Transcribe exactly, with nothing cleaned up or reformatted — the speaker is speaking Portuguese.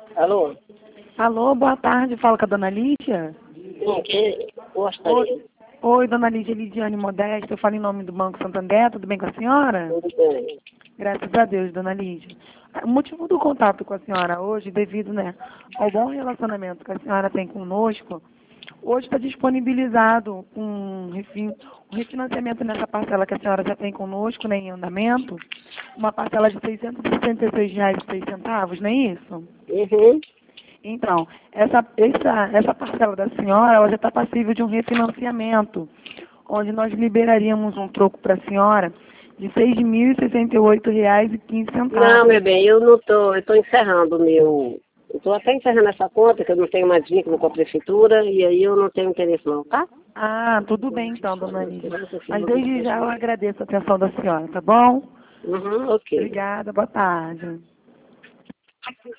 Alô? Alô, boa tarde. Fala com a dona Lídia? Sim, que gostaria. Oi, oi, dona Lídia Lidiane Modesta. Eu falo em nome do Banco Santander. Tudo bem com a senhora? Tudo bem. Graças a Deus, dona Lídia. O motivo do contato com a senhora hoje, devido, né, ao bom relacionamento que a senhora tem conosco, hoje está disponibilizado um, refin, um refinanciamento nessa parcela que a senhora já tem conosco, né, em andamento, uma parcela de seiscentos e sessenta e seis reais e seis centavos, não é isso? Uhum. Então, essa, essa, essa parcela da senhora, ela já está passível de um refinanciamento, onde nós liberaríamos um troco para a senhora de seis mil e sessenta e oito reais e quinze Não, centavos. meu bem, eu não tô, eu tô encerrando o meu. Eu tô até encerrando essa conta, que eu não tenho mais vínculo com a prefeitura, e aí eu não tenho interesse não, tá? Ah, tudo bem então, dona Lídia. Mas desde já eu agradeço a atenção da senhora, tá bom? Uhum, ok. Obrigada, boa tarde.